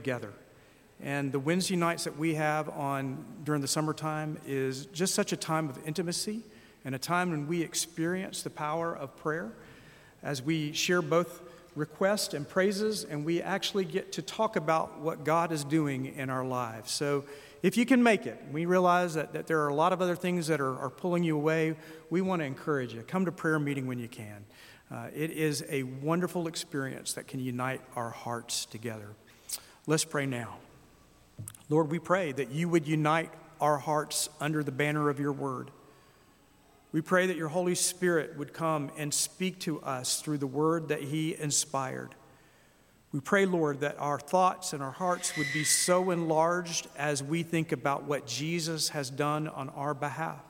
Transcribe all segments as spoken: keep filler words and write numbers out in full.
together. And the Wednesday nights that we have on during the summertime is just such a time of intimacy and a time when we experience the power of prayer as we share both requests and praises, and we actually get to talk about what God is doing in our lives. So if you can make it, we realize that, that there are a lot of other things that are, are pulling you away. We want to encourage you. Come to prayer meeting when you can. Uh, it is a wonderful experience that can unite our hearts together. Let's pray now. Lord, we pray that you would unite our hearts under the banner of your word. We pray that your Holy Spirit would come and speak to us through the word that he inspired. We pray, Lord, that our thoughts and our hearts would be so enlarged as we think about what Jesus has done on our behalf.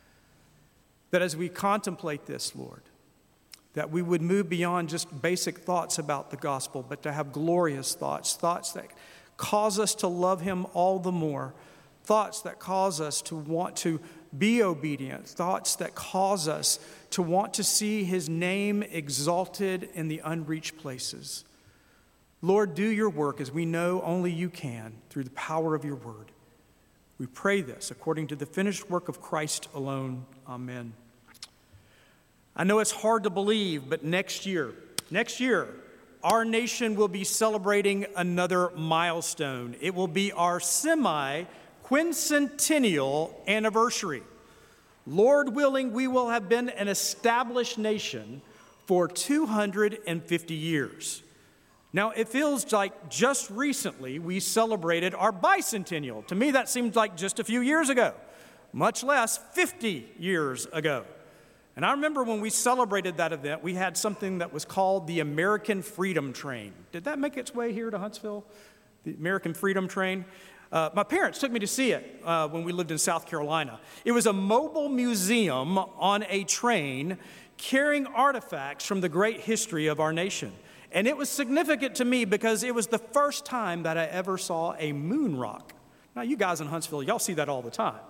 That as we contemplate this, Lord, that we would move beyond just basic thoughts about the gospel, but to have glorious thoughts, thoughts that cause us to love him all the more, thoughts that cause us to want to be obedient, thoughts that cause us to want to see his name exalted in the unreached places. Lord, do your work as we know only you can through the power of your word. We pray this according to the finished work of Christ alone. Amen. I know it's hard to believe, but next year, next year, our nation will be celebrating another milestone. It will be our semi-quincentennial anniversary. Lord willing, we will have been an established nation for two hundred fifty years. Now, it feels like just recently we celebrated our bicentennial. To me, that seems like just a few years ago, much less fifty years ago. And I remember when we celebrated that event, we had something that was called the American Freedom Train. Did that make its way here to Huntsville? The American Freedom Train? Uh, my parents took me to see it uh, when we lived in South Carolina. It was a mobile museum on a train carrying artifacts from the great history of our nation. And it was significant to me because it was the first time that I ever saw a moon rock. Now, you guys in Huntsville, y'all see that all the time.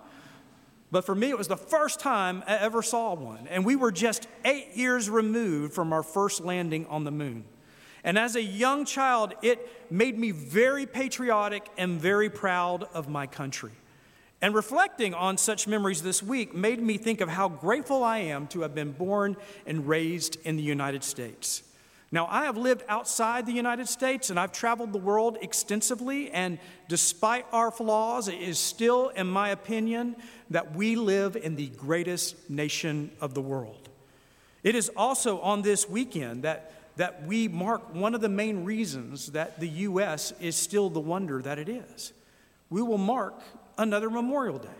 But for me, it was the first time I ever saw one. And we were just eight years removed from our first landing on the moon. And as a young child, it made me very patriotic and very proud of my country. And reflecting on such memories this week made me think of how grateful I am to have been born and raised in the United States. Now, I have lived outside the United States, and I've traveled the world extensively, and despite our flaws, it is still, in my opinion, that we live in the greatest nation of the world. It is also on this weekend that, that we mark one of the main reasons that the U S is still the wonder that it is. We will mark another Memorial Day.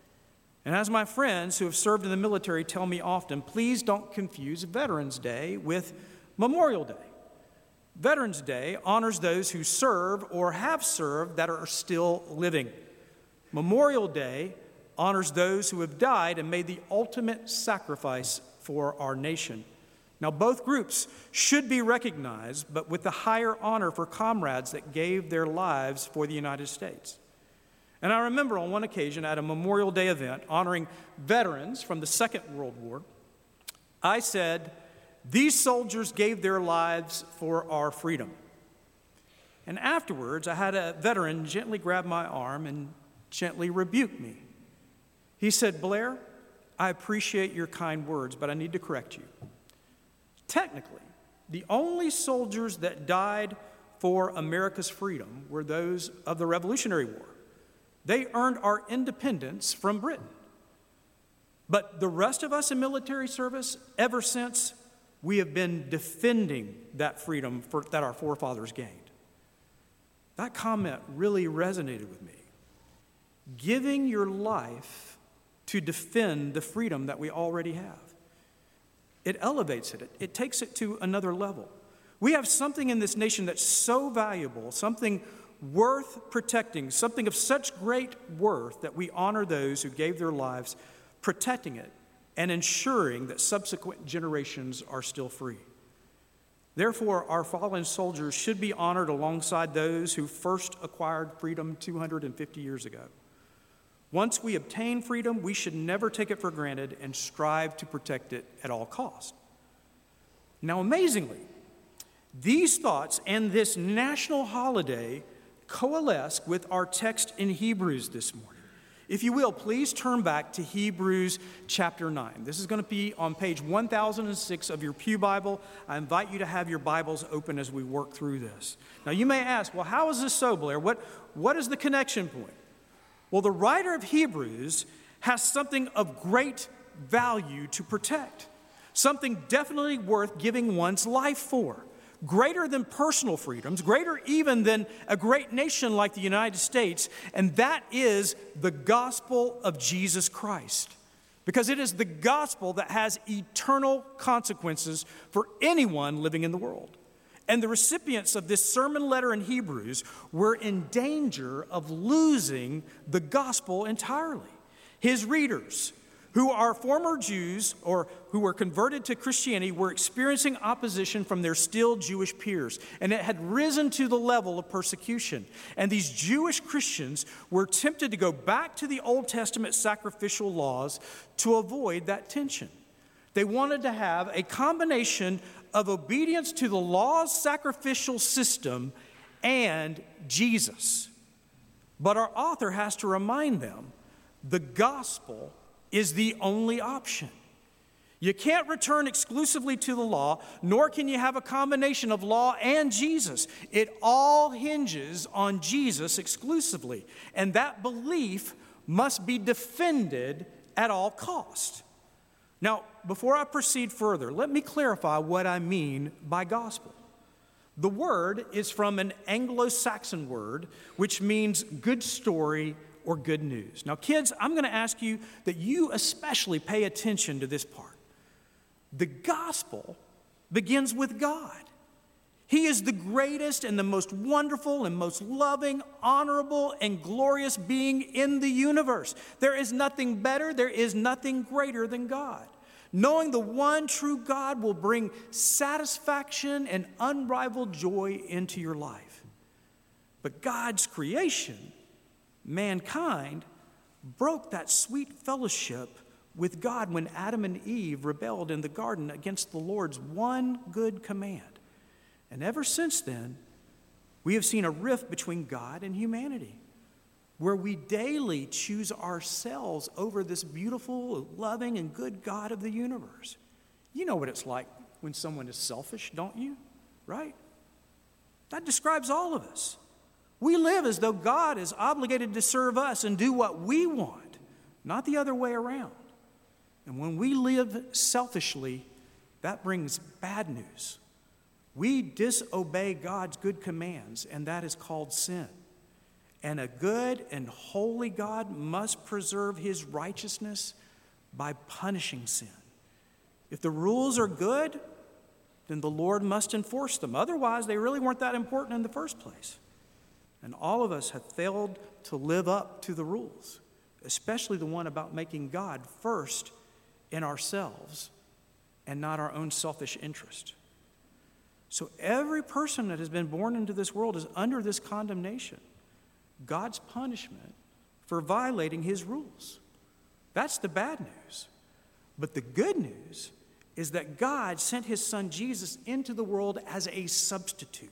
And as my friends who have served in the military tell me often, please don't confuse Veterans Day with Memorial Day. Veterans Day honors those who serve or have served that are still living. Memorial Day honors those who have died and made the ultimate sacrifice for our nation. Now, both groups should be recognized, but with the higher honor for comrades that gave their lives for the United States. And I remember on one occasion at a Memorial Day event honoring veterans from the Second World War, I said, "These soldiers gave their lives for our freedom." And afterwards, I had a veteran gently grab my arm and gently rebuke me. He said, "Blair, I appreciate your kind words, but I need to correct you. Technically, the only soldiers that died for America's freedom were those of the Revolutionary War. They earned our independence from Britain. But the rest of us in military service, ever since, we have been defending that freedom for, that our forefathers gained." That comment really resonated with me. Giving your life to defend the freedom that we already have. It elevates it. It takes it to another level. We have something in this nation that's so valuable, something worth protecting, something of such great worth that we honor those who gave their lives protecting it and ensuring that subsequent generations are still free. Therefore, our fallen soldiers should be honored alongside those who first acquired freedom two hundred fifty years ago. Once we obtain freedom, we should never take it for granted and strive to protect it at all costs. Now, amazingly, these thoughts and this national holiday coalesce with our text in Hebrews this morning. If you will, please turn back to Hebrews chapter nine. This is going to be on page one thousand six of your Pew Bible. I invite you to have your Bibles open as we work through this. Now, you may ask, well, how is this so, Blair? What, what is the connection point? Well, the writer of Hebrews has something of great value to protect, something definitely worth giving one's life for. Greater than personal freedoms, greater even than a great nation like the United States, and that is the gospel of Jesus Christ. Because it is the gospel that has eternal consequences for anyone living in the world. And the recipients of this sermon letter in Hebrews were in danger of losing the gospel entirely. His readers, who are former Jews or who were converted to Christianity, were experiencing opposition from their still Jewish peers, and it had risen to the level of persecution. And these Jewish Christians were tempted to go back to the Old Testament sacrificial laws to avoid that tension. They wanted to have a combination of obedience to the law's sacrificial system and Jesus. But our author has to remind them the gospel is the only option. You can't return exclusively to the law, nor can you have a combination of law and Jesus. It all hinges on Jesus exclusively, and that belief must be defended at all cost. Now, before I proceed further, let me clarify what I mean by gospel. The word is from an Anglo-Saxon word, which means good story or good news. Now, kids, I'm going to ask you that you especially pay attention to this part. The gospel begins with God. He is the greatest and the most wonderful and most loving, honorable, and glorious being in the universe. There is nothing better, there is nothing greater than God. Knowing the one true God will bring satisfaction and unrivaled joy into your life. But God's creation, mankind, broke that sweet fellowship with God when Adam and Eve rebelled in the garden against the Lord's one good command. And ever since then, we have seen a rift between God and humanity, where we daily choose ourselves over this beautiful, loving, and good God of the universe. You know what it's like when someone is selfish, don't you? Right? That describes all of us. We live as though God is obligated to serve us and do what we want, not the other way around. And when we live selfishly, that brings bad news. We disobey God's good commands, and that is called sin. And a good and holy God must preserve his righteousness by punishing sin. If the rules are good, then the Lord must enforce them. Otherwise, they really weren't that important in the first place. And all of us have failed to live up to the rules, especially the one about making God first in ourselves and not our own selfish interest. So every person that has been born into this world is under this condemnation, God's punishment for violating his rules. That's the bad news. But the good news is that God sent his son Jesus into the world as a substitute.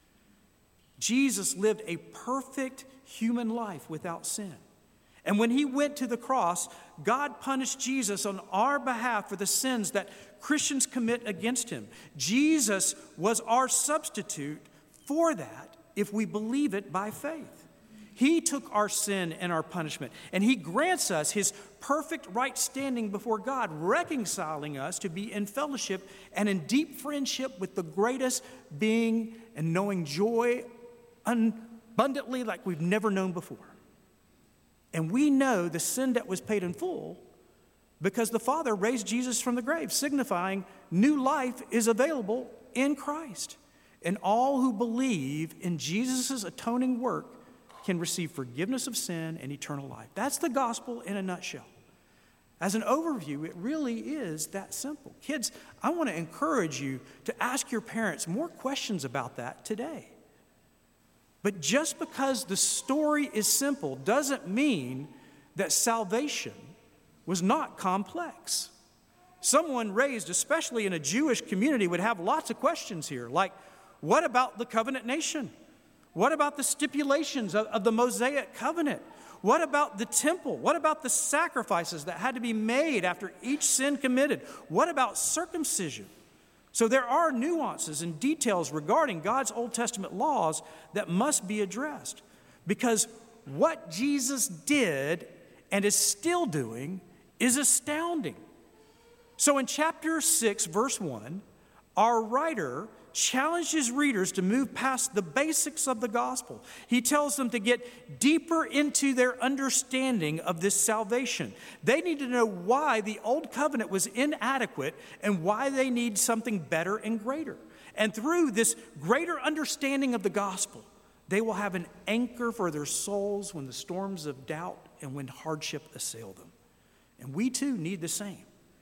Jesus lived a perfect human life without sin. And when he went to the cross, God punished Jesus on our behalf for the sins that Christians commit against him. Jesus was our substitute for that if we believe it by faith. He took our sin and our punishment, and he grants us his perfect right standing before God, reconciling us to be in fellowship and in deep friendship with the greatest being and knowing joy abundantly like we've never known before. And we know the sin debt was paid in full because the Father raised Jesus from the grave, signifying new life is available in Christ. And all who believe in Jesus' atoning work can receive forgiveness of sin and eternal life. That's the gospel in a nutshell. As an overview, it really is that simple. Kids, I want to encourage you to ask your parents more questions about that today. But just because the story is simple doesn't mean that salvation was not complex. Someone raised, especially in a Jewish community, would have lots of questions here, like, what about the covenant nation? What about the stipulations of, of the Mosaic covenant? What about the temple? What about the sacrifices that had to be made after each sin committed? What about circumcision? So there are nuances and details regarding God's Old Testament laws that must be addressed, because what Jesus did and is still doing is astounding. So in chapter six, verse one, our writer challenges readers to move past the basics of the gospel. He tells them to get deeper into their understanding of this salvation. They need to know why the old covenant was inadequate and why they need something better and greater. And through this greater understanding of the gospel, they will have an anchor for their souls when the storms of doubt and when hardship assail them. And we too need the same.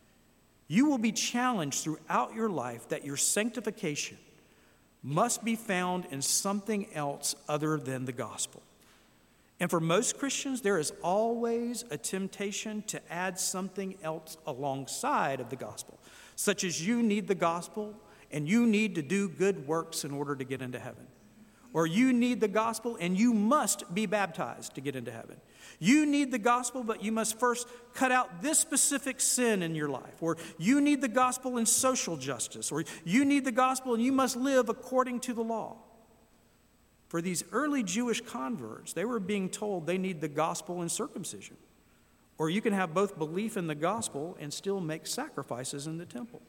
You will be challenged throughout your life that your sanctification must be found in something else other than the gospel. And for most Christians, there is always a temptation to add something else alongside of the gospel, such as you need the gospel and you need to do good works in order to get into heaven. Or you need the gospel and you must be baptized to get into heaven. You need the gospel, but you must first cut out this specific sin in your life. Or you need the gospel in social justice. Or you need the gospel and you must live according to the law. For these early Jewish converts, they were being told they need the gospel and circumcision. Or you can have both belief in the gospel and still make sacrifices in the temple.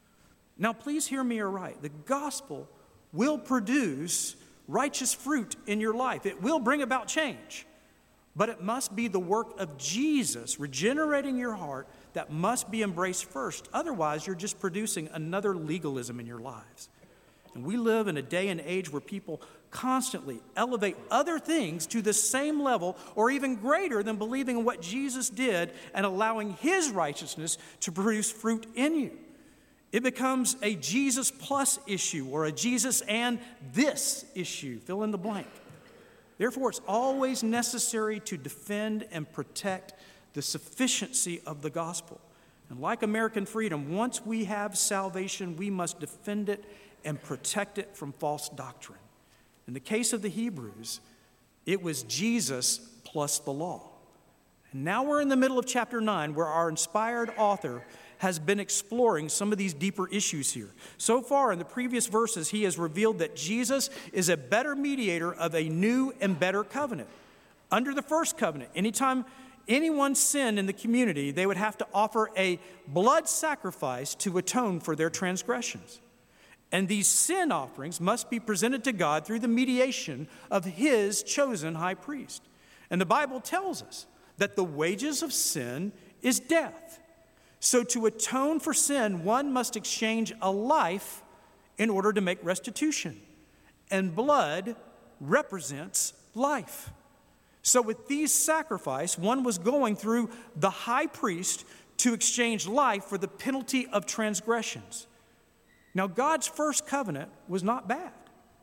Now, please hear me aright. The gospel will produce righteous fruit in your life. It will bring about change. But it must be the work of Jesus regenerating your heart that must be embraced first. Otherwise, you're just producing another legalism in your lives. And we live in a day and age where people constantly elevate other things to the same level or even greater than believing in what Jesus did and allowing his righteousness to produce fruit in you. It becomes a Jesus plus issue or a Jesus and this issue, fill in the blank. Therefore, it's always necessary to defend and protect the sufficiency of the gospel. And like American freedom, once we have salvation, we must defend it and protect it from false doctrine. In the case of the Hebrews, it was Jesus plus the law. And now we're in the middle of chapter nine, where our inspired author has been exploring some of these deeper issues here. So far in the previous verses, he has revealed that Jesus is a better mediator of a new and better covenant. Under the first covenant, anytime anyone sinned in the community, they would have to offer a blood sacrifice to atone for their transgressions. And these sin offerings must be presented to God through the mediation of his chosen high priest. And the Bible tells us that the wages of sin is death. So to atone for sin, one must exchange a life in order to make restitution. And blood represents life. So with these sacrifices, one was going through the high priest to exchange life for the penalty of transgressions. Now, God's first covenant was not bad.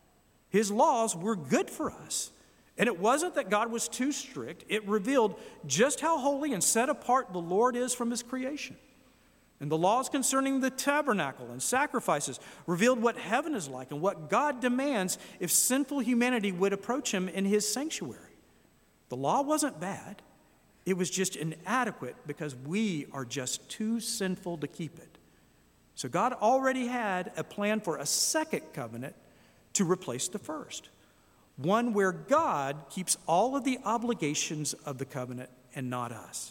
His laws were good for us. And it wasn't that God was too strict. It revealed just how holy and set apart the Lord is from his creation. And the laws concerning the tabernacle and sacrifices revealed what heaven is like and what God demands if sinful humanity would approach him in his sanctuary. The law wasn't bad. It was just inadequate because we are just too sinful to keep it. So God already had a plan for a second covenant to replace the first. One where God keeps all of the obligations of the covenant and not us.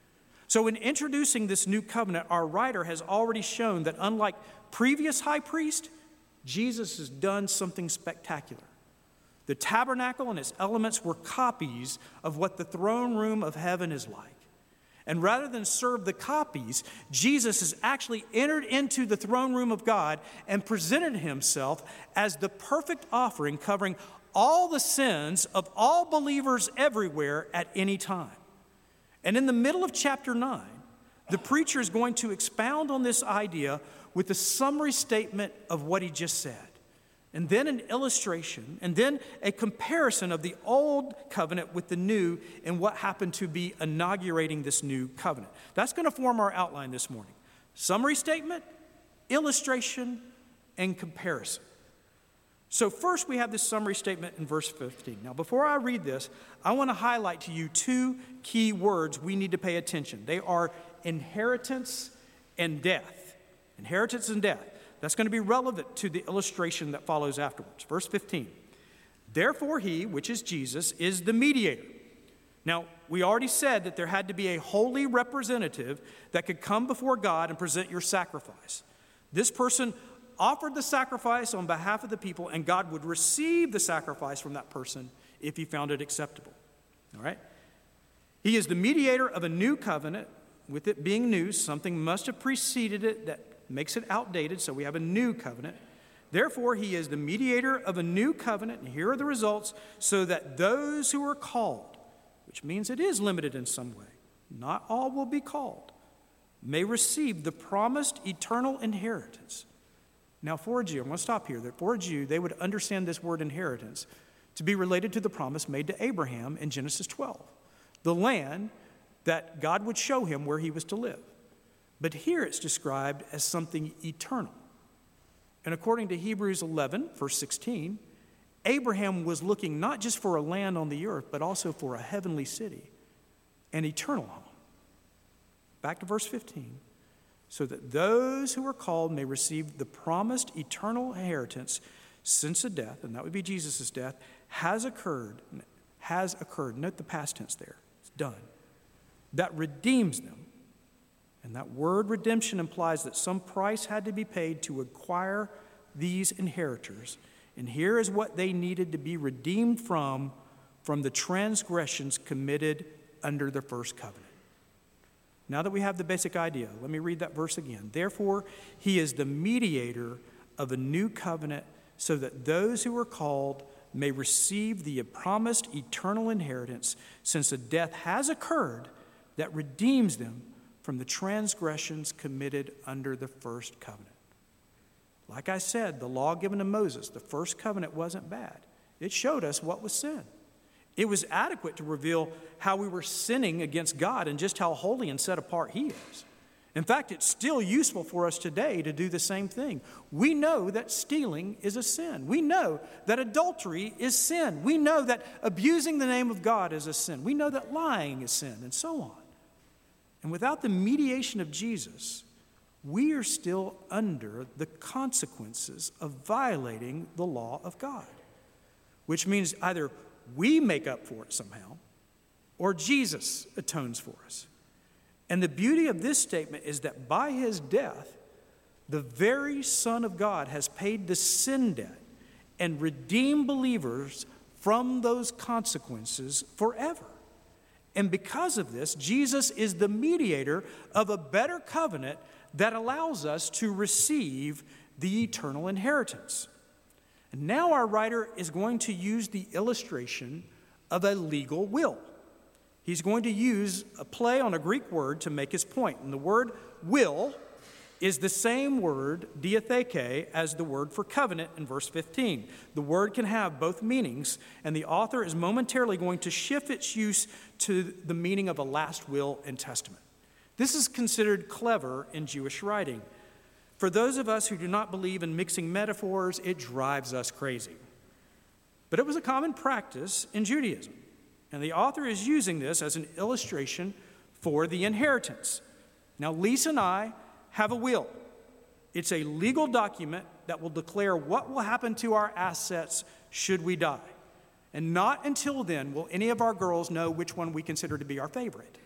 So in introducing this new covenant, our writer has already shown that unlike previous high priest, Jesus has done something spectacular. The tabernacle and its elements were copies of what the throne room of heaven is like. And rather than serve the copies, Jesus has actually entered into the throne room of God and presented himself as the perfect offering covering all the sins of all believers everywhere at any time. And in the middle of chapter nine, the preacher is going to expound on this idea with a summary statement of what he just said. And then an illustration, and then a comparison of the old covenant with the new and what happened to be inaugurating this new covenant. That's going to form our outline this morning. Summary statement, illustration, and comparison. So first we have this summary statement in verse fifteen. Now before I read this, I want to highlight to you two key words we need to pay attention. They are inheritance and death. Inheritance and death. That's going to be relevant to the illustration that follows afterwards. Verse fifteen. Therefore he, which is Jesus, is the mediator. Now, we already said that there had to be a holy representative that could come before God and present your sacrifice. This person offered the sacrifice on behalf of the people, and God would receive the sacrifice from that person if he found it acceptable. All right? He is the mediator of a new covenant. With it being new, something must have preceded it that makes it outdated, so we have a new covenant. Therefore, he is the mediator of a new covenant, and here are the results, so that those who are called, which means it is limited in some way, not all will be called, may receive the promised eternal inheritance. Now, for a Jew, I'm going to stop here, that for a Jew, they would understand this word inheritance to be related to the promise made to Abraham in Genesis twelve, the land that God would show him where he was to live. But here it's described as something eternal. And according to Hebrews eleven, verse sixteen, Abraham was looking not just for a land on the earth, but also for a heavenly city, an eternal home. Back to verse fifteen. So that those who are called may receive the promised eternal inheritance since the death, and that would be Jesus' death, has occurred, has occurred. Note the past tense there. It's done. That redeems them. And that word redemption implies that some price had to be paid to acquire these inheritors. And here is what they needed to be redeemed from, from the transgressions committed under the first covenant. Now that we have the basic idea, let me read that verse again. Therefore, he is the mediator of a new covenant so that those who are called may receive the promised eternal inheritance, since a death has occurred that redeems them from the transgressions committed under the first covenant. Like I said, the law given to Moses, the first covenant wasn't bad. It showed us what was sin. It was adequate to reveal how we were sinning against God and just how holy and set apart he is. In fact, it's still useful for us today to do the same thing. We know that stealing is a sin. We know that adultery is sin. We know that abusing the name of God is a sin. We know that lying is sin, and so on. And without the mediation of Jesus, we are still under the consequences of violating the law of God, which means either we make up for it somehow, or Jesus atones for us. And the beauty of this statement is that by his death, the very Son of God has paid the sin debt and redeemed believers from those consequences forever. And because of this, Jesus is the mediator of a better covenant that allows us to receive the eternal inheritance. And now our writer is going to use the illustration of a legal will. He's going to use a play on a Greek word to make his point. And the word will is the same word, diatheke, as the word for covenant in verse fifteen. The word can have both meanings, and the author is momentarily going to shift its use to the meaning of a last will and testament. This is considered clever in Jewish writing. For those of us who do not believe in mixing metaphors, it drives us crazy. But it was a common practice in Judaism, and the author is using this as an illustration for the inheritance. Now, Lisa and I have a will. It's a legal document that will declare what will happen to our assets should we die. And not until then will any of our girls know which one we consider to be our favorite.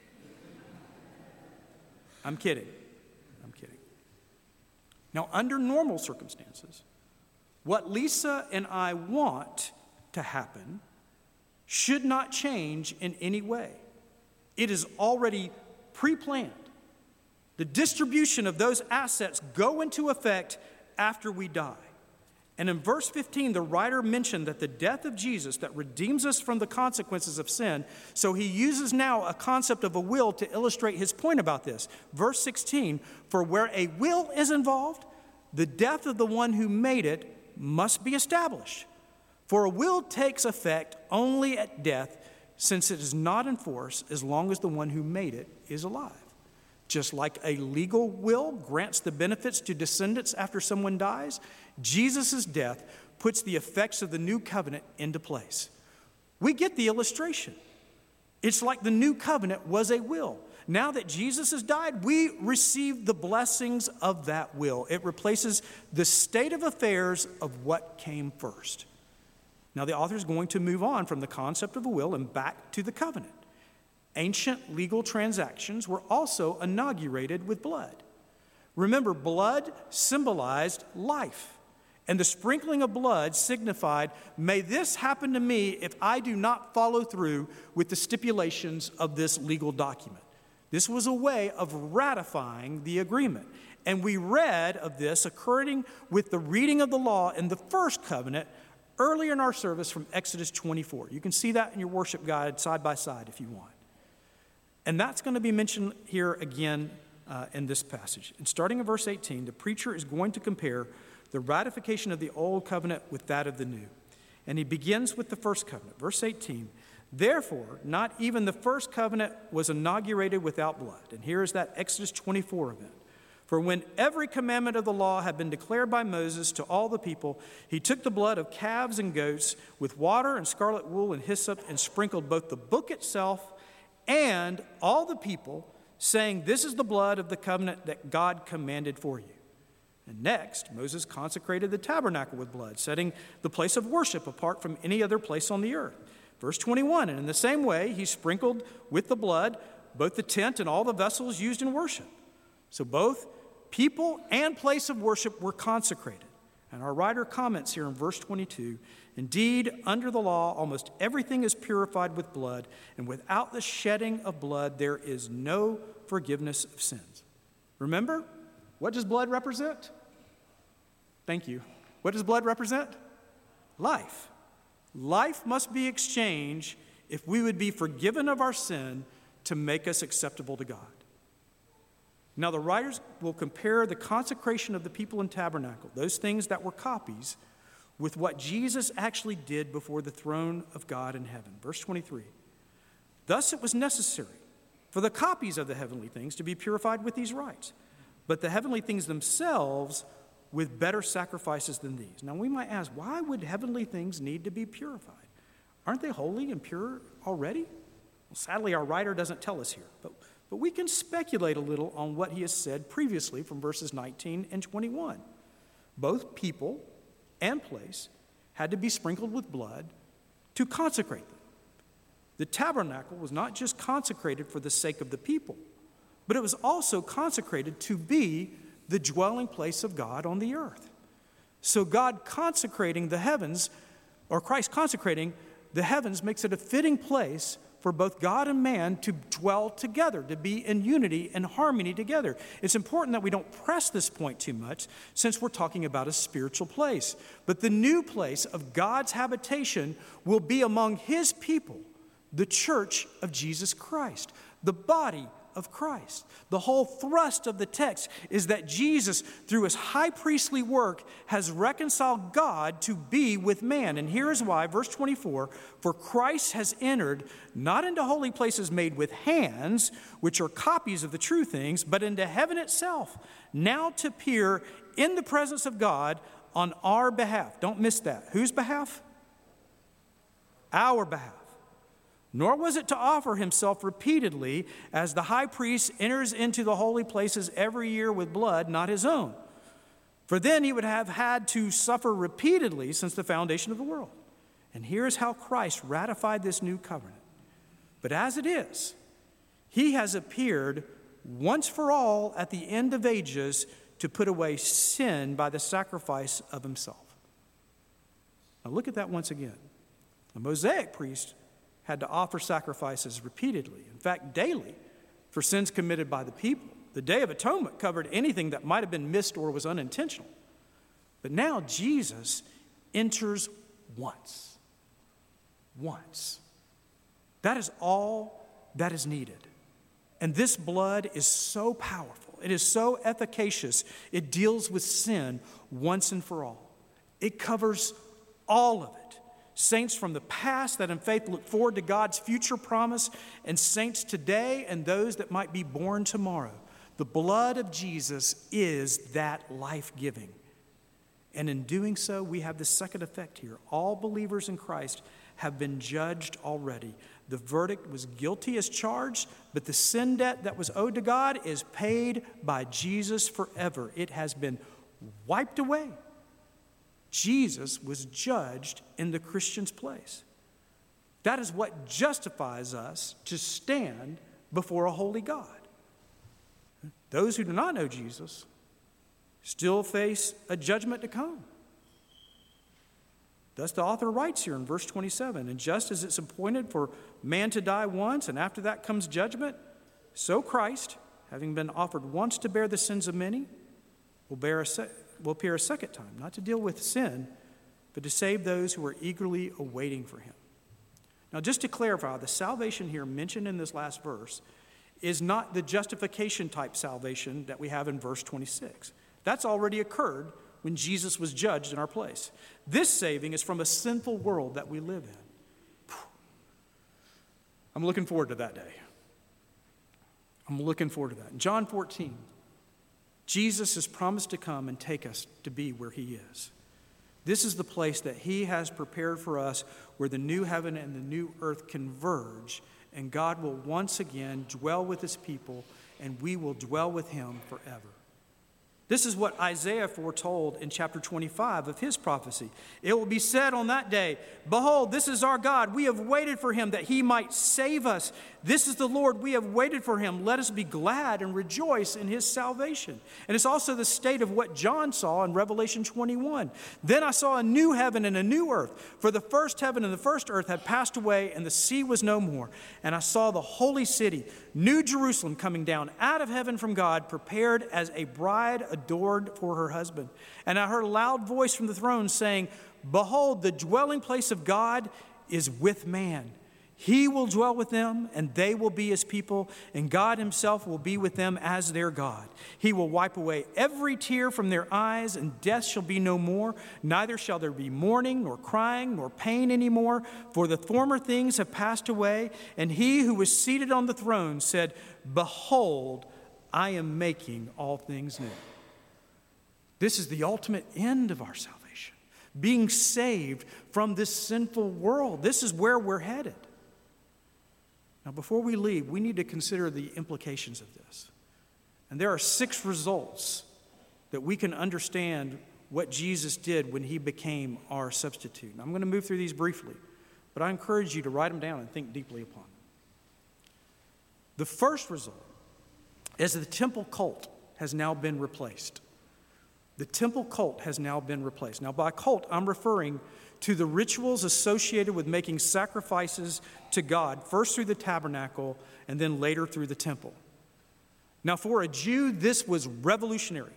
I'm kidding. I'm kidding. Now, under normal circumstances, what Lisa and I want to happen should not change in any way. It is already pre-planned. The distribution of those assets go into effect after we die. And in verse fifteen, the writer mentioned that the death of Jesus that redeems us from the consequences of sin, so he uses now a concept of a will to illustrate his point about this. Verse sixteen, for where a will is involved, the death of the one who made it must be established. For a will takes effect only at death, since it is not in force as long as the one who made it is alive. Just like a legal will grants the benefits to descendants after someone dies, Jesus' death puts the effects of the new covenant into place. We get the illustration. It's like the new covenant was a will. Now that Jesus has died, we receive the blessings of that will. It replaces the state of affairs of what came first. Now the author is going to move on from the concept of a will and back to the covenant. Ancient legal transactions were also inaugurated with blood. Remember, blood symbolized life, and the sprinkling of blood signified, may this happen to me if I do not follow through with the stipulations of this legal document. This was a way of ratifying the agreement. And we read of this occurring with the reading of the law in the first covenant earlier in our service from Exodus twenty-four. You can see that in your worship guide side by side if you want. And that's going to be mentioned here again uh, in this passage. And starting in verse eighteen, the preacher is going to compare the ratification of the old covenant with that of the new. And he begins with the first covenant. Verse eighteen, therefore, not even the first covenant was inaugurated without blood. And here is that Exodus twenty-four event. For when every commandment of the law had been declared by Moses to all the people, he took the blood of calves and goats with water and scarlet wool and hyssop and sprinkled both the book itself and all the people, saying, this is the blood of the covenant that God commanded for you. And next, Moses consecrated the tabernacle with blood, setting the place of worship apart from any other place on the earth. Verse twenty-one, and in the same way, he sprinkled with the blood both the tent and all the vessels used in worship. So both people and place of worship were consecrated. And our writer comments here in verse twenty-two, indeed, under the law, almost everything is purified with blood, and without the shedding of blood, there is no forgiveness of sins. Remember, what does blood represent? Thank you. What does blood represent? Life. Life must be exchanged if we would be forgiven of our sin to make us acceptable to God. Now, the writers will compare the consecration of the people in tabernacle, those things that were copies, with what Jesus actually did before the throne of God in heaven. Verse twenty-three, thus it was necessary for the copies of the heavenly things to be purified with these rites, but the heavenly things themselves with better sacrifices than these. Now we might ask, why would heavenly things need to be purified? Aren't they holy and pure already? Well, sadly, our writer doesn't tell us here, but, but we can speculate a little on what he has said previously from verses nineteen and twenty-one. Both people and place had to be sprinkled with blood to consecrate them. The tabernacle was not just consecrated for the sake of the people, but it was also consecrated to be the dwelling place of God on the earth. So God consecrating the heavens, or Christ consecrating the heavens, makes it a fitting place for both God and man to dwell together, to be in unity and harmony together. It's important that we don't press this point too much, since we're talking about a spiritual place. But the new place of God's habitation will be among his people, the church of Jesus Christ, the body of Christ. The whole thrust of the text is that Jesus, through his high priestly work, has reconciled God to be with man. And here is why, verse twenty-four, for Christ has entered not into holy places made with hands, which are copies of the true things, but into heaven itself, now to appear in the presence of God on our behalf. Don't miss that. Whose behalf? Our behalf. Nor was it to offer himself repeatedly, as the high priest enters into the holy places every year with blood not his own. For then he would have had to suffer repeatedly since the foundation of the world. And here is how Christ ratified this new covenant. But as it is, he has appeared once for all at the end of ages to put away sin by the sacrifice of himself. Now look at that once again. The Mosaic priest had to offer sacrifices repeatedly, in fact, daily, for sins committed by the people. The Day of Atonement covered anything that might have been missed or was unintentional. But now Jesus enters once. Once. That is all that is needed. And this blood is so powerful. It is so efficacious. It deals with sin once and for all. It covers all of it. Saints from the past that in faith look forward to God's future promise, and saints today and those that might be born tomorrow. The blood of Jesus is that life-giving. And in doing so, we have the second effect here. All believers in Christ have been judged already. The verdict was guilty as charged, but the sin debt that was owed to God is paid by Jesus forever. It has been wiped away. Jesus was judged in the Christian's place. That is what justifies us to stand before a holy God. Those who do not know Jesus still face a judgment to come. Thus the author writes here in verse twenty-seven, and just as it's appointed for man to die once, and after that comes judgment, so Christ, having been offered once to bear the sins of many, will, bear a se- will appear a second time, not to deal with sin, but to save those who are eagerly awaiting for him. Now, just to clarify, the salvation here mentioned in this last verse is not the justification type salvation that we have in verse twenty-six. That's already occurred when Jesus was judged in our place. This saving is from a sinful world that we live in. I'm looking forward to that day. I'm looking forward to that. In John fourteen, Jesus has promised to come and take us to be where he is. This is the place that he has prepared for us, where the new heaven and the new earth converge, and God will once again dwell with his people, and we will dwell with him forever. This is what Isaiah foretold in chapter twenty-five of his prophecy. It will be said on that day, behold, this is our God. We have waited for him that he might save us. This is the Lord. We have waited for him. Let us be glad and rejoice in his salvation. And it's also the state of what John saw in Revelation twenty-one. Then I saw a new heaven and a new earth, for the first heaven and the first earth had passed away, and the sea was no more. And I saw the holy city, New Jerusalem, coming down out of heaven from God, prepared as a bride adored for her husband. And I heard a loud voice from the throne saying, behold, the dwelling place of God is with man. He will dwell with them, and they will be his people, and God himself will be with them as their God. He will wipe away every tear from their eyes, and death shall be no more. Neither shall there be mourning, nor crying, nor pain anymore, for the former things have passed away. And he who was seated on the throne said, behold, I am making all things new. This is the ultimate end of our salvation, being saved from this sinful world. This is where we're headed. Now, before we leave, we need to consider the implications of this. And there are six results that we can understand what Jesus did when he became our substitute. Now, I'm going to move through these briefly, but I encourage you to write them down and think deeply upon them. The first result is that the temple cult has now been replaced. The temple cult has now been replaced. Now, by cult, I'm referring to the rituals associated with making sacrifices to God, first through the tabernacle and then later through the temple. Now, for a Jew, this was revolutionary.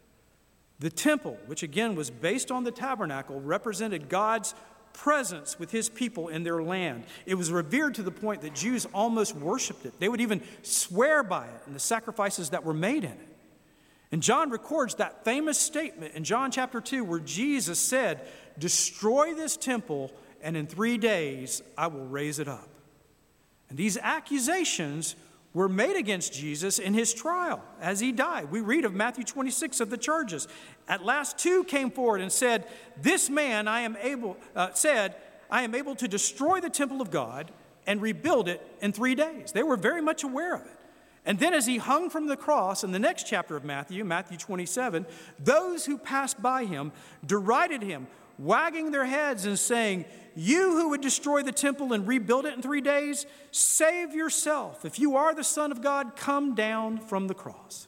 The temple, which again was based on the tabernacle, represented God's presence with his people in their land. It was revered to the point that Jews almost worshiped it. They would even swear by it and the sacrifices that were made in it. And John records that famous statement in John chapter two where Jesus said, destroy this temple, and in three days I will raise it up. And these accusations were made against Jesus in his trial as he died. We read of Matthew twenty-six of the charges. At last two came forward and said, this man I am able, uh, said, I am able to destroy the temple of God and rebuild it in three days. They were very much aware of it. And then as he hung from the cross in the next chapter of Matthew, Matthew twenty-seven, those who passed by him derided him, wagging their heads and saying, you who would destroy the temple and rebuild it in three days, save yourself. If you are the Son of God, come down from the cross.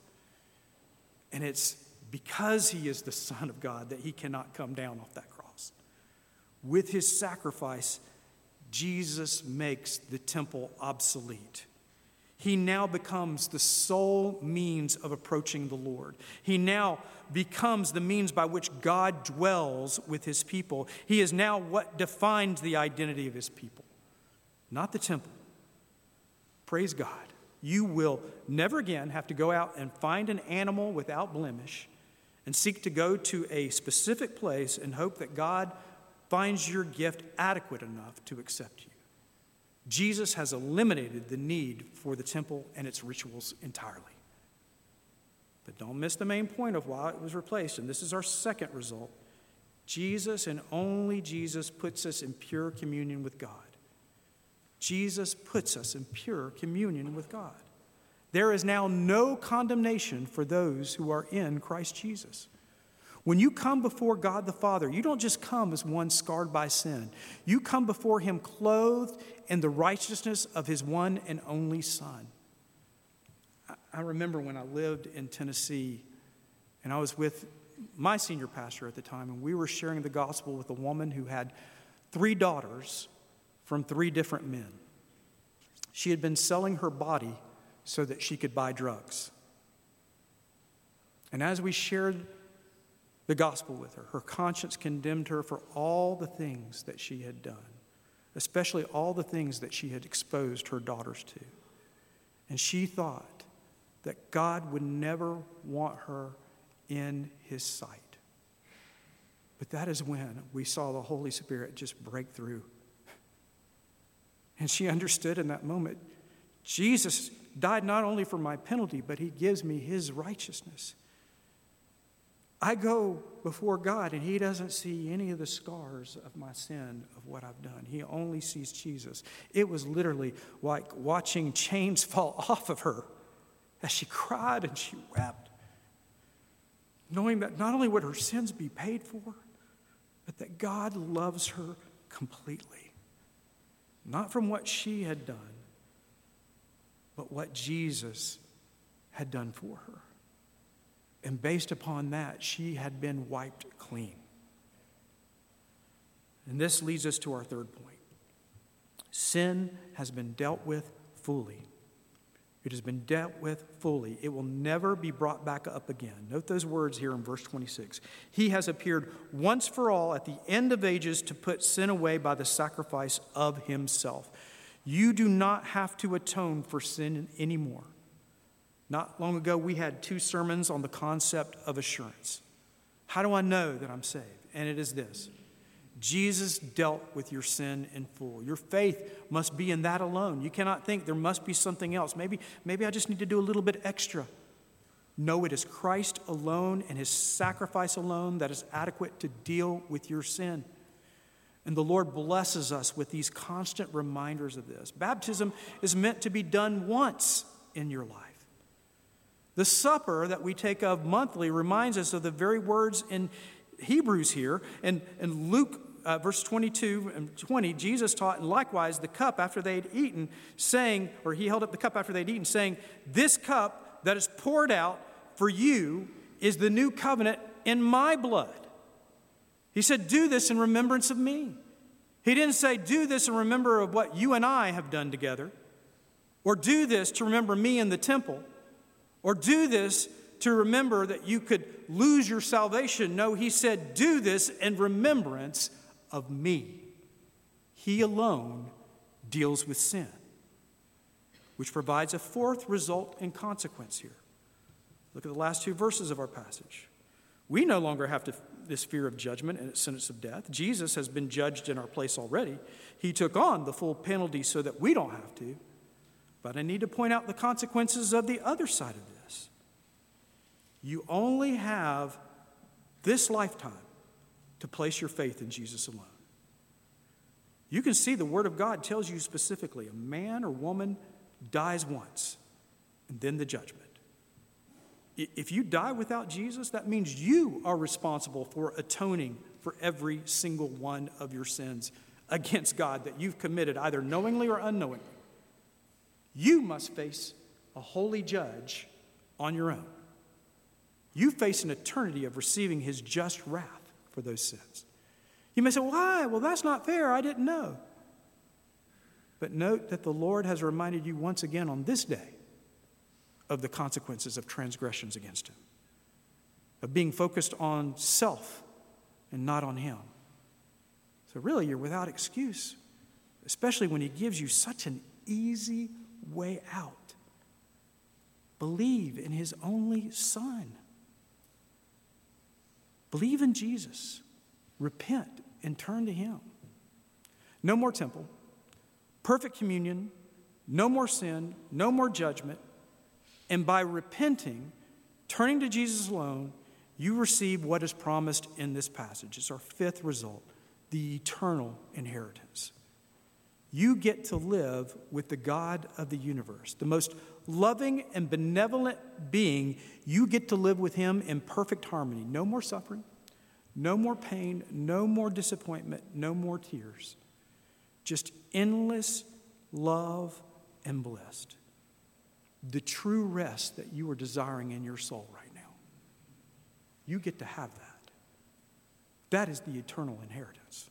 And it's because he is the Son of God that he cannot come down off that cross. With his sacrifice, Jesus makes the temple obsolete. He now becomes the sole means of approaching the Lord. He now becomes the means by which God dwells with his people. He is now what defines the identity of his people, not the temple. Praise God. You will never again have to go out and find an animal without blemish and seek to go to a specific place and hope that God finds your gift adequate enough to accept you. Jesus has eliminated the need for the temple and its rituals entirely. But don't miss the main point of why it was replaced, and this is our second result. Jesus and only Jesus puts us in pure communion with God. Jesus puts us in pure communion with God. There is now no condemnation for those who are in Christ Jesus. When you come before God the Father, you don't just come as one scarred by sin. You come before him clothed in the righteousness of his one and only Son. I remember when I lived in Tennessee, and I was with my senior pastor at the time, and we were sharing the gospel with a woman who had three daughters from three different men. She had been selling her body so that she could buy drugs. And as we shared the gospel with her, her conscience condemned her for all the things that she had done, especially all the things that she had exposed her daughters to. And she thought that God would never want her in his sight. But that is when we saw the Holy Spirit just break through. And she understood in that moment, Jesus died not only for my penalty, but he gives me his righteousness. I go before God, and he doesn't see any of the scars of my sin, of what I've done. He only sees Jesus. It was literally like watching chains fall off of her as she cried and she wept, knowing that not only would her sins be paid for, but that God loves her completely. Not from what she had done, but what Jesus had done for her. And based upon that, she had been wiped clean. And this leads us to our third point. Sin has been dealt with fully. It has been dealt with fully. It will never be brought back up again. Note those words here in verse twenty-six. He has appeared once for all at the end of ages to put sin away by the sacrifice of himself. You do not have to atone for sin anymore. Not long ago, we had two sermons on the concept of assurance. How do I know that I'm saved? And it is this. Jesus dealt with your sin in full. Your faith must be in that alone. You cannot think there must be something else. Maybe, maybe I just need to do a little bit extra. No, it is Christ alone and his sacrifice alone that is adequate to deal with your sin. And the Lord blesses us with these constant reminders of this. Baptism is meant to be done once in your life. The supper that we take of monthly reminds us of the very words in Hebrews here. And in Luke uh, verse twenty-two and twenty, Jesus taught, and likewise the cup after they had eaten, saying, or he held up the cup after they had eaten, saying, this cup that is poured out for you is the new covenant in my blood. He said, do this in remembrance of me. He didn't say, do this in remember of what you and I have done together, or do this to remember me in the temple, or do this to remember that you could lose your salvation. No, he said, do this in remembrance of me. He alone deals with sin, which provides a fourth result and consequence here. Look at the last two verses of our passage. We no longer have to, this fear of judgment and its sentence of death. Jesus has been judged in our place already. He took on the full penalty so that we don't have to. But I need to point out the consequences of the other side of this. You only have this lifetime to place your faith in Jesus alone. You can see the Word of God tells you specifically a man or woman dies once and then the judgment. If you die without Jesus, that means you are responsible for atoning for every single one of your sins against God that you've committed either knowingly or unknowingly. You must face a holy judge on your own. You face an eternity of receiving his just wrath for those sins. You may say, why? Well, that's not fair. I didn't know. But note that the Lord has reminded you once again on this day of the consequences of transgressions against him, of being focused on self and not on him. So really, you're without excuse, especially when he gives you such an easy way out. Believe in his only Son. Believe in Jesus. Repent and turn to him. No more temple, perfect communion, no more sin, no more judgment. And by repenting, Turning to Jesus alone, you receive what is promised in this passage. It's our fifth result, the eternal inheritance. You get to live with the God of the universe, the most loving and benevolent being. You get to live with him in perfect harmony. No more suffering, no more pain, no more disappointment, no more tears. Just endless love and blessed. The true rest that you are desiring in your soul right now. You get to have that. That is the eternal inheritance.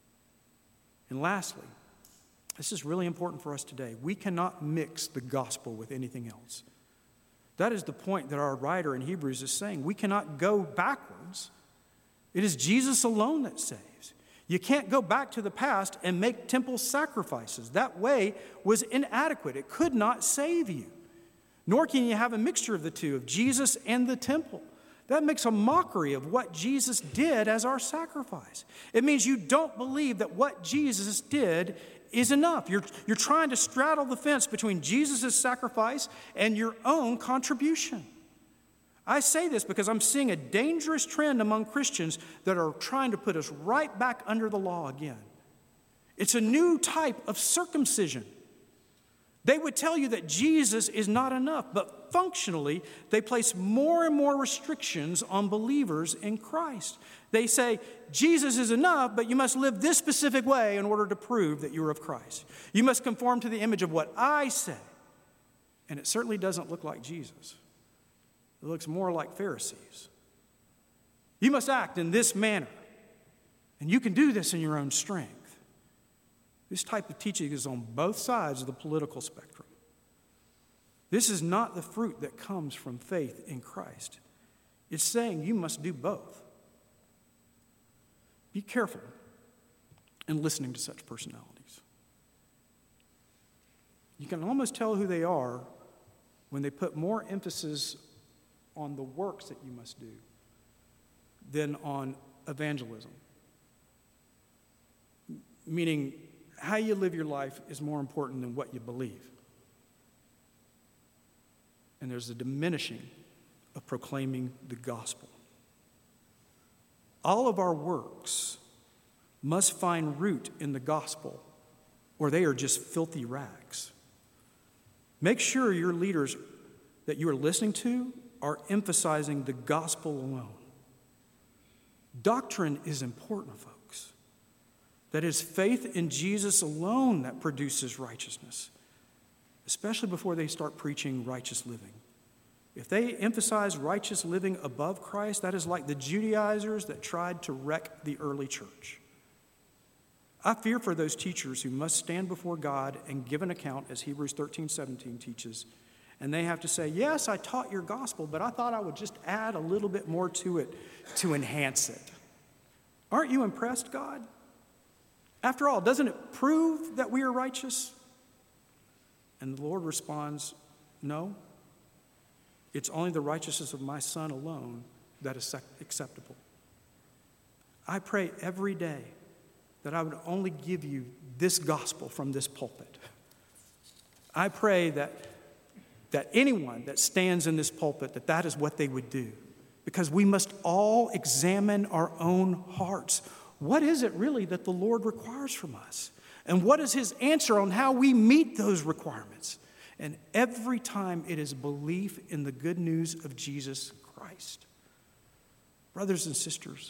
And lastly, this is really important for us today. We cannot mix the gospel with anything else. That is the point that our writer in Hebrews is saying. We cannot go backwards. It is Jesus alone that saves. You can't go back to the past and make temple sacrifices. That way was inadequate. It could not save you. Nor can you have a mixture of the two, of Jesus and the temple. That makes a mockery of what Jesus did as our sacrifice. It means you don't believe that what Jesus did is enough. You're, you're trying to straddle the fence between Jesus' sacrifice and your own contribution. I say this because I'm seeing a dangerous trend among Christians that are trying to put us right back under the law again. It's a new type of circumcision. They would tell you that Jesus is not enough, but functionally, they place more and more restrictions on believers in Christ. They say, Jesus is enough, but you must live this specific way in order to prove that you're of Christ. You must conform to the image of what I say. And it certainly doesn't look like Jesus. It looks more like Pharisees. You must act in this manner, and you can do this in your own strength. This type of teaching is on both sides of the political spectrum. This is not the fruit that comes from faith in Christ. It's saying you must do both. Be careful in listening to such personalities. You can almost tell who they are when they put more emphasis on the works that you must do than on evangelism. Meaning, how you live your life is more important than what you believe. And there's a diminishing of proclaiming the gospel. All of our works must find root in the gospel, or they are just filthy rags. Make sure your leaders that you are listening to are emphasizing the gospel alone. Doctrine is important, folks. That is faith in Jesus alone that produces righteousness, especially before they start preaching righteous living. If they emphasize righteous living above Christ, that is like the Judaizers that tried to wreck the early church. I fear for those teachers who must stand before God and give an account, as Hebrews thirteen seventeen teaches, and they have to say, yes, I taught your gospel, but I thought I would just add a little bit more to it to enhance it. Aren't you impressed, God? After all, doesn't it prove that we are righteous? And the Lord responds, no. It's only the righteousness of my Son alone that is acceptable. I pray every day that I would only give you this gospel from this pulpit. I pray that, that anyone that stands in this pulpit, that that is what they would do. Because we must all examine our own hearts. What is it really that the Lord requires from us? And what is his answer on how we meet those requirements? And every time it is belief in the good news of Jesus Christ. Brothers and sisters,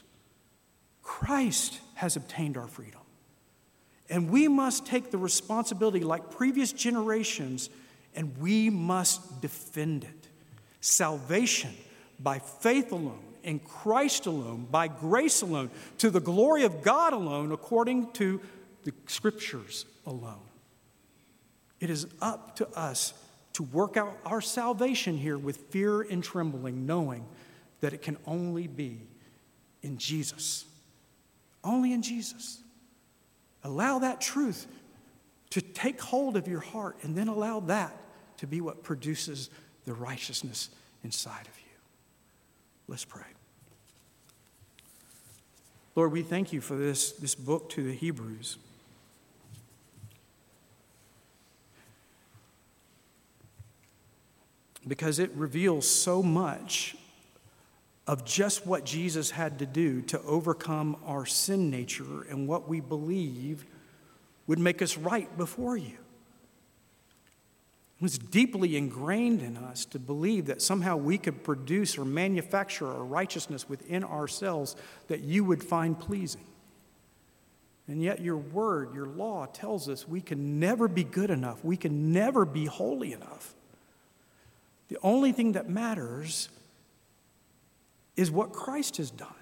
Christ has obtained our freedom. And we must take the responsibility like previous generations, and we must defend it. Salvation by faith alone, in Christ alone, by grace alone, to the glory of God alone, according to the Scriptures alone. It is up to us to work out our salvation here with fear and trembling, knowing that it can only be in Jesus. Only in Jesus. Allow that truth to take hold of your heart, and then allow that to be what produces the righteousness inside of you. Let's pray. Lord, we thank you for this, this book to the Hebrews. because it reveals so much of just what Jesus had to do to overcome our sin nature and what we believe would make us right before you. It was deeply ingrained in us to believe that somehow we could produce or manufacture a righteousness within ourselves that you would find pleasing. And yet your word, your law tells us we can never be good enough. We can never be holy enough. The only thing that matters is what Christ has done.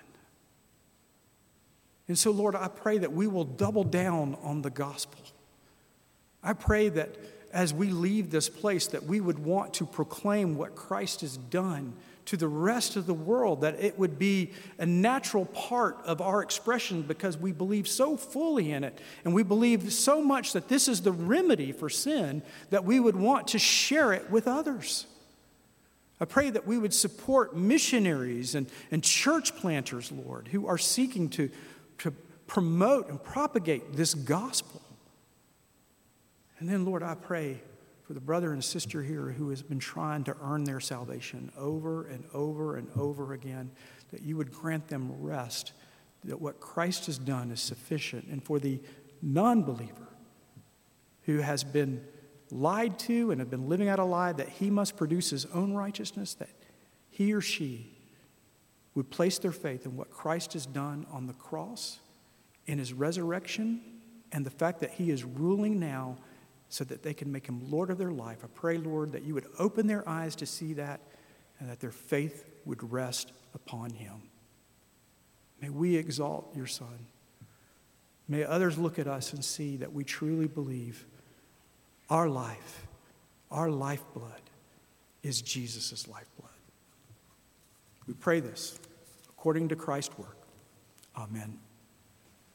And so, Lord, I pray that we will double down on the gospel. I pray that as we leave this place, that we would want to proclaim what Christ has done to the rest of the world, that it would be a natural part of our expression because we believe so fully in it, and we believe so much that this is the remedy for sin, that we would want to share it with others. I pray that we would support missionaries and, and church planters, Lord, who are seeking to, to promote and propagate this gospel. And then, Lord, I pray for the brother and sister here who has been trying to earn their salvation over and over and over again, that you would grant them rest, that what Christ has done is sufficient. And for the non-believer who has been lied to and have been living out a lie that he must produce his own righteousness, that he or she would place their faith in what Christ has done on the cross, in his resurrection, and the fact that he is ruling now so that they can make him Lord of their life. I pray, Lord, that you would open their eyes to see that and that their faith would rest upon him. May we exalt your Son. May others look at us and see that we truly believe our life, our lifeblood, is Jesus' lifeblood. We pray this according to Christ's work. Amen.